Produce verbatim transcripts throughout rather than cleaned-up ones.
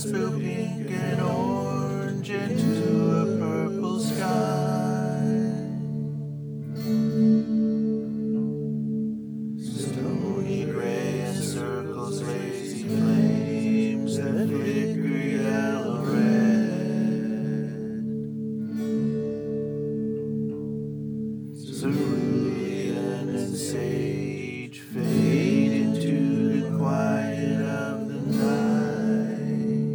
through pink and orange into a purple sky. Stony gray encircles lazy flames that flicker yellow red. Cerulean and sage fade into the quiet of the night.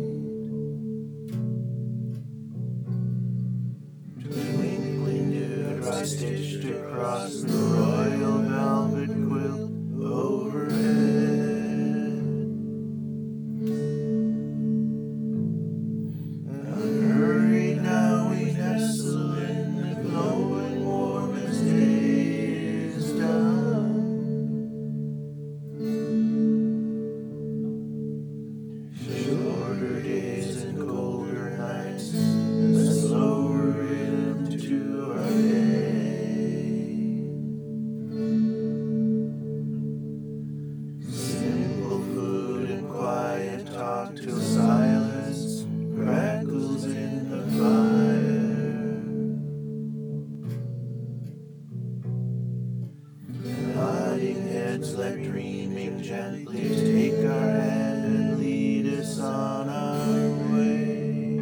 Twinkling dewdrops stitched across the royal velvet quilt overhead. Unhurried now we nestle in the glowing warm as day is done. Shorter days and colder nights, a slower rhythm to our day. Simple food and quiet talk till silence crackles in the fire. Nodding heads let dreaming gently take our hand and lead us on our way.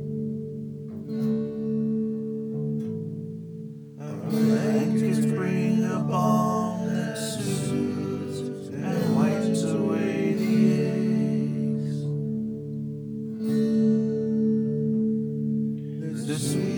Our blankets bring a balm that soothes and wipes away the aches. The sweet